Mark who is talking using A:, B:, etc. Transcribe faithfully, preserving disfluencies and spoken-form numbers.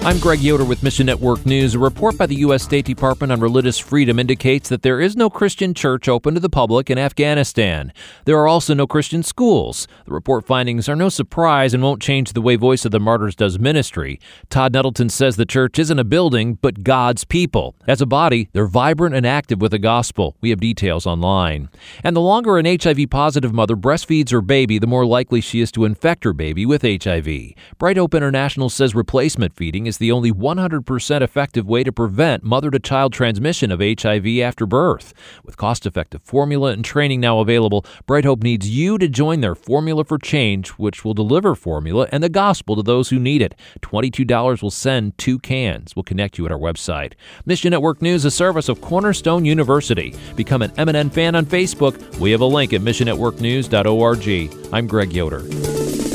A: I'm Greg Yoder with Mission Network News. A report by the U S State Department on religious freedom indicates that there is no Christian church open to the public in Afghanistan. There are also no Christian schools. The report findings are no surprise and won't change the way Voice of the Martyrs does ministry. Todd Nettleton says the church isn't a building, but God's people. As a body, they're vibrant and active with the gospel. We have details online. And the longer an H I V-positive mother breastfeeds her baby, the more likely she is to infect her baby with H I V. Bright Hope International says replacement feeding is the only one hundred percent effective way to prevent mother-to-child transmission of H I V after birth. With cost-effective formula and training now available, Bright Hope needs you to join their Formula for Change, which will deliver formula and the gospel to those who need it. twenty-two dollars will send two cans. We'll connect you at our website. Mission Network News, a service of Cornerstone University. Become an M N N fan on Facebook. We have a link at mission network news dot org. I'm Greg Yoder.